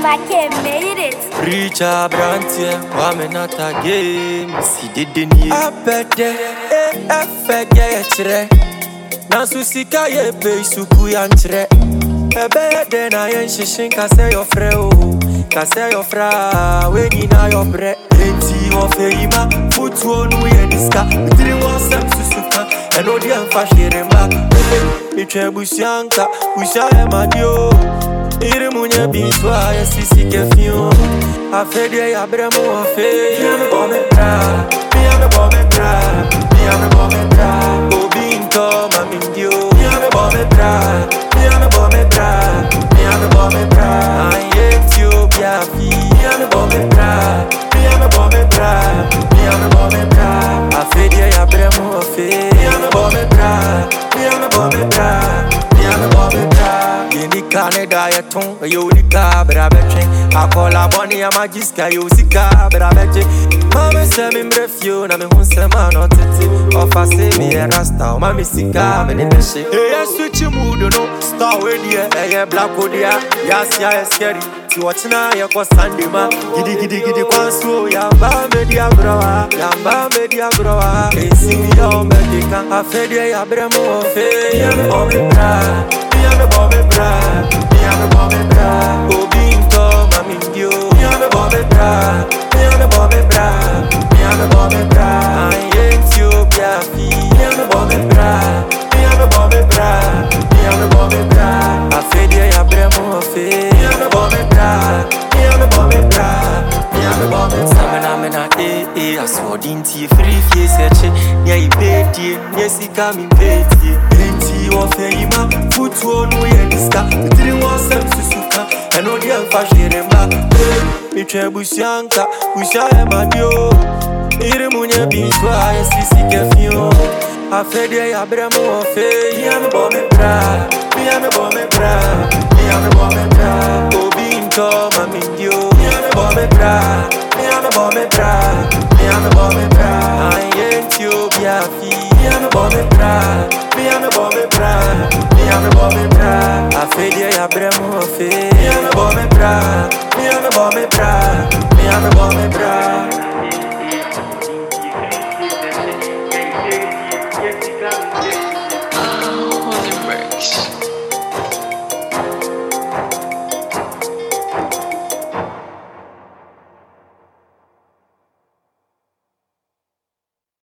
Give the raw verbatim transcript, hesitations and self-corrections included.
Make made it. Preacher Brantier, wame not a game. Si didn't you? I bet they get Nasusika ye pay suku yantre. Ebe den I ain't shishin kase your freo. Kase your fra, we na your bre. Enti of ima, foot one we and iska. Three one sem susuka, and odian fashirema. Mi trebusianka, usha emadio. Iri munye biswa ya sisi kefio. Afede ya bremo afe. Mi ame bome bra, mi ame bome bra, mi ame bome bra. Obi into mami dio. Mi ame bome bra, mi ame bome bra, mi ame bome bra. Aye Ethiopia fi. Mi ame bome bra, mi ame bome bra, mi ame bome bra. Afede ya bremo afe. Mi ame bome bra, mi ame bome bra, mi ame bome bra. Canada ya ton yo lika brabeche akola boni ya magiska yo sika brabeche mama se mi mrefio na me hunse ma no tete ofa se mi rasta o mama sika me ne beshe e switch mood no star we dia e black odia ya sia e scary ti watchna ya ko Sunday ma gidi gidi gidi kwanso ya ba media brawa ya ba media brawa e sing yo medica afede ya bremo fe ya me o me bra mi ame bome bra, mi ame bome bra. Obi into mami dio. Mi ame bome bra, mi ame bome bra, mi ame bome bra. Aye Ethiopia fi. Mi ame bome bra, mi ame bome bra, mi ame bome bra. Afede ya bremo afe. Mi ame bome bra, mi ame bome bra, mi ame bome bra. Samena mena eh eh asodinti free fie seche. Nya ibedi, nya sika mi bedi. Enti ofe ima. Foot one we and iska. Three one sem susuka. And all the fashirema. Mi trebusianka, usha emadio. Iri munye biswa ya sisi kefio. Afede ya bremo afe. Mi ame bome bra, mi ame bome bra, mi ame bome bra. Obi into mami dio. Mi ame bome bra, mi ame bome bra, mi ame bome bra. Aye Ethiopia fi. Mi ame bome bra, mi ame bome bra, mi ame bome bra. Afede ya bremo afe. Mi ame bome bra, mi ame bome bra, mi ame bome bra.